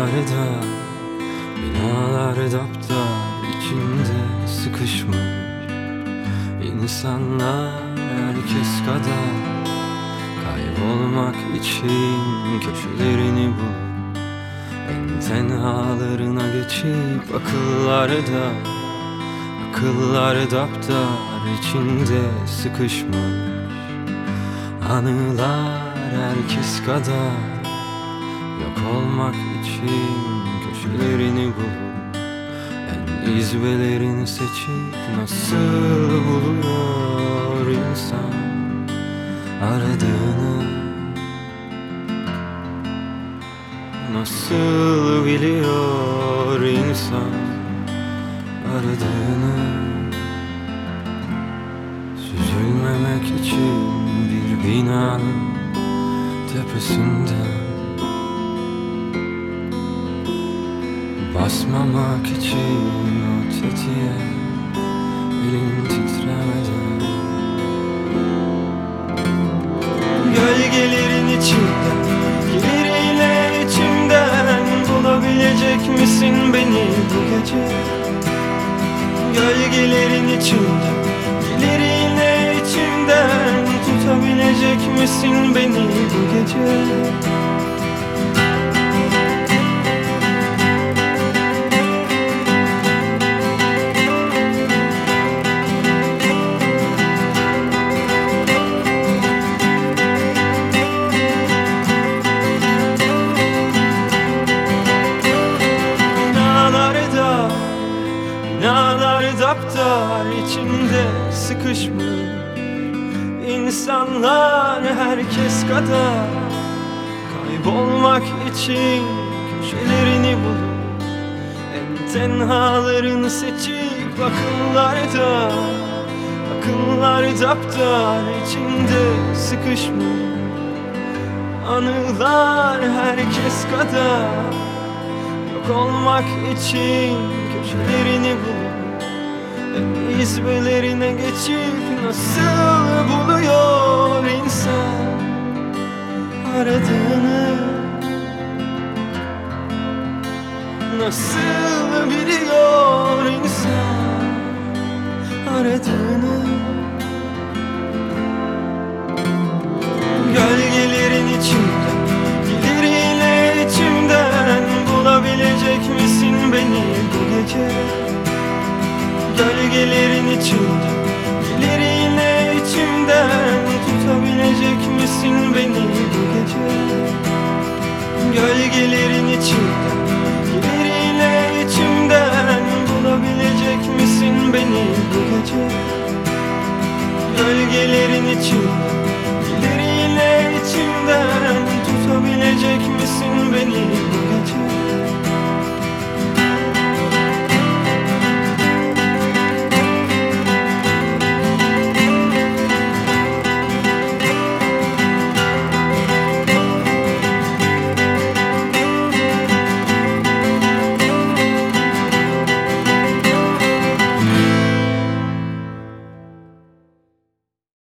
Sokaklarda, binalar daptar içinde sıkışmış İnsanlar herkes kadar kaybolmak için köşelerini bulup en tenhalarına geçip akıllar daptar içinde sıkışmış. Anılar herkes kadar yok olmak için köşelerini bulup en izbelerini seçip nasıl buluyor insan aradığını, nasıl biliyor insan aradığını. Süzülmemek için bir binanın tepesinden, basmamak için o tetiğe elin titremeden, gölgelerin içinden geliriyle içimden bulabilecek misin beni bu gece? Gölgelerin içinden geliriyle içimden tutabilecek misin beni bu gece? Binalar daptar içinde sıkışmış İnsanlar herkes kadar kaybolmak için köşelerini bulup en tenhalarını seçip akıllar daptar içinde sıkışmış. Anılar herkes kadar yok olmak için köşelerini bulup en izbelerine geçip nasıl buluyor insan aradığını, nasıl biliyor insan aradığını. Gölgelerin içinden geliriyle içimden bulabilecek misin beni bu gece? Gölgelerin içinden geliriyle içimden tutabilecek misin beni bu gece? Gölgelerin içinden geliriyle içimden bulabilecek misin beni bu gece? Gölgelerin içinden geliriyle içimden tutabilecek misin beni bu gece?